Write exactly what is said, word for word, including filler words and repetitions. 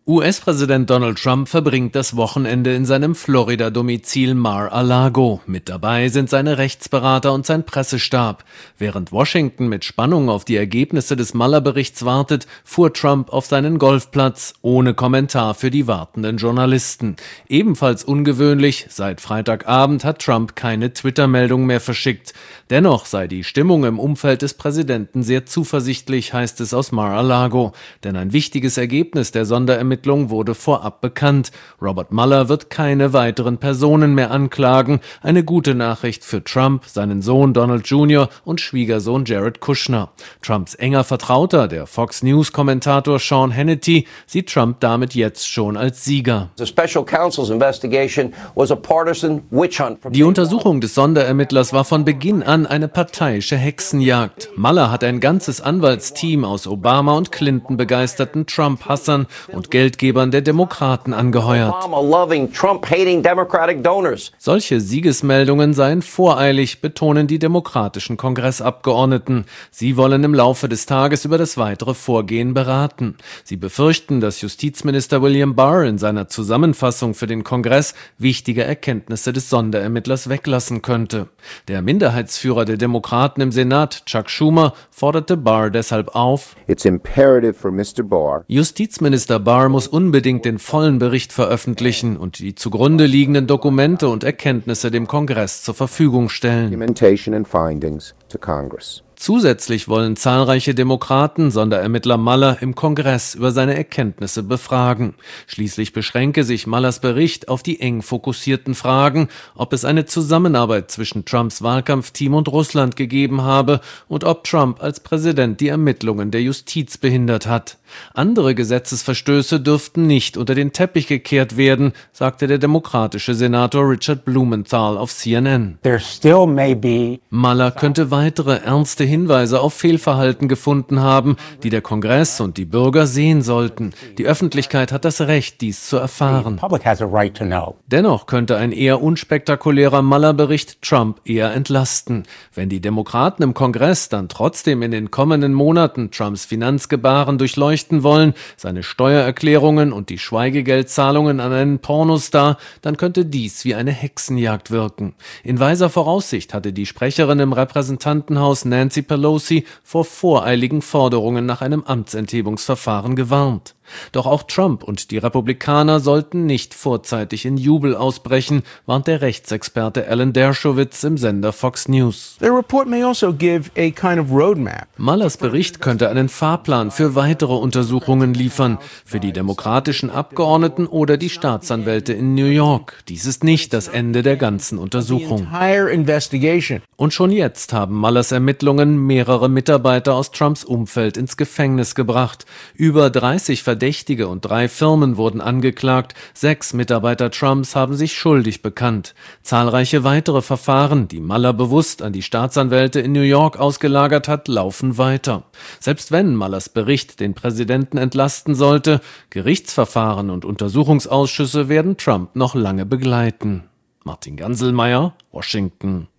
U S-Präsident Donald Trump verbringt das Wochenende in seinem Florida-Domizil Mar-a-Lago. Mit dabei sind seine Rechtsberater und sein Pressestab. Während Washington mit Spannung auf die Ergebnisse des Mueller-Berichts wartet, fuhr Trump auf seinen Golfplatz, ohne Kommentar für die wartenden Journalisten. Ebenfalls ungewöhnlich, seit Freitagabend hat Trump keine Twitter-Meldung mehr verschickt. Dennoch sei die Stimmung im Umfeld des Präsidenten sehr zuversichtlich, heißt es aus Mar-a-Lago. Denn ein wichtiges Ergebnis der Sonderermittlung wurde vorab bekannt. Robert Mueller wird keine weiteren Personen mehr anklagen. Eine gute Nachricht für Trump, seinen Sohn Donald Junior und Schwiegersohn Jared Kushner. Trumps enger Vertrauter, der Fox News-Kommentator Sean Hannity, sieht Trump damit jetzt schon als Sieger. Die Untersuchung des Sonderermittlers war von Beginn an eine parteiische Hexenjagd. Mueller hat ein ganzes Anwaltsteam aus Obama und Clinton begeisterten Trump-Hassern und Geldgebern der Demokraten angeheuert. Solche Siegesmeldungen seien voreilig, betonen die demokratischen Kongressabgeordneten. Sie wollen im Laufe des Tages über das weitere Vorgehen beraten. Sie befürchten, dass Justizminister William Barr in seiner Zusammenfassung für den Kongress wichtige Erkenntnisse des Sonderermittlers weglassen könnte. Der Minderheitsführer der Demokraten im Senat, Chuck Schumer, forderte Barr deshalb auf, It's imperative for Mister Barr. Justizminister Barr muss unbedingt den vollen Bericht veröffentlichen und die zugrunde liegenden Dokumente und Erkenntnisse dem Kongress zur Verfügung stellen. Documentation and findings to Congress. Zusätzlich wollen zahlreiche Demokraten Sonderermittler Mueller im Kongress über seine Erkenntnisse befragen. Schließlich beschränke sich Muellers Bericht auf die eng fokussierten Fragen, ob es eine Zusammenarbeit zwischen Trumps Wahlkampfteam und Russland gegeben habe und ob Trump als Präsident die Ermittlungen der Justiz behindert hat. Andere Gesetzesverstöße dürften nicht unter den Teppich gekehrt werden, sagte der demokratische Senator Richard Blumenthal auf C N N. There still may be Mueller könnte weitere ernste Hinweise auf Fehlverhalten gefunden haben, die der Kongress und die Bürger sehen sollten. Die Öffentlichkeit hat das Recht, dies zu erfahren. public has a right to know. Dennoch könnte ein eher unspektakulärer Mueller-Bericht Trump eher entlasten. Wenn die Demokraten im Kongress dann trotzdem in den kommenden Monaten Trumps Finanzgebaren durchleuchten wollen, seine Steuererklärungen und die Schweigegeldzahlungen an einen Pornostar, dann könnte dies wie eine Hexenjagd wirken. In weiser Voraussicht hatte die Sprecherin im Repräsentantenhaus Nancy Pelosi vor voreiligen Forderungen nach einem Amtsenthebungsverfahren gewarnt. Doch auch Trump und die Republikaner sollten nicht vorzeitig in Jubel ausbrechen, warnt der Rechtsexperte Alan Dershowitz im Sender Fox News. The report may also give a kind of roadmap. Muellers Bericht könnte einen Fahrplan für weitere Untersuchungen liefern, für die demokratischen Abgeordneten oder die Staatsanwälte in New York. Dies ist nicht das Ende der ganzen Untersuchung. Und schon jetzt haben Muellers Ermittlungen mehrere Mitarbeiter aus Trumps Umfeld ins Gefängnis gebracht. Über dreißig Verdächtige und drei Firmen wurden angeklagt. Sechs Mitarbeiter Trumps haben sich schuldig bekannt. Zahlreiche weitere Verfahren, die Mueller bewusst an die Staatsanwälte in New York ausgelagert hat, laufen weiter. Selbst wenn Muellers Bericht den Präsidenten entlasten sollte, Gerichtsverfahren und Untersuchungsausschüsse werden Trump noch lange begleiten. Martin Ganselmeier, Washington.